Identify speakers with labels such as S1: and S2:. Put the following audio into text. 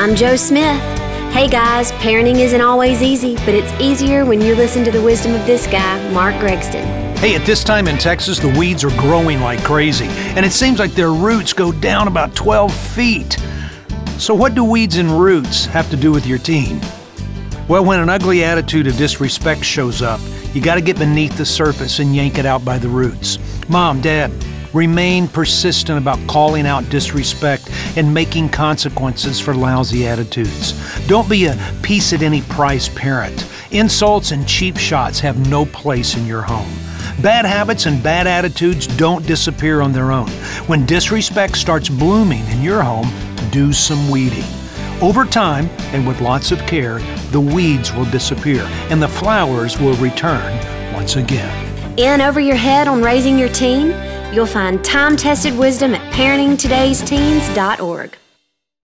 S1: I'm Jo Smith. Hey guys, parenting isn't always easy, but it's easier when you listen to the wisdom of this guy, Mark Gregston.
S2: Hey, at this time in Texas, the weeds are growing like crazy, and it seems like their roots go down about 12 feet. So what do weeds and roots have to do with your teen? Well, when an ugly attitude of disrespect shows up, you got to get beneath the surface and yank it out by the roots. Mom, Dad, remain persistent about calling out disrespect and making consequences for lousy attitudes. Don't be a peace-at-any-price parent. Insults and cheap shots have no place in your home. Bad habits and bad attitudes don't disappear on their own. When disrespect starts blooming in your home, do some weeding. Over time, and with lots of care, the weeds will disappear and the flowers will return once again.
S1: In over your head on raising your teen? You'll find time-tested wisdom at parentingtodaysteens.org.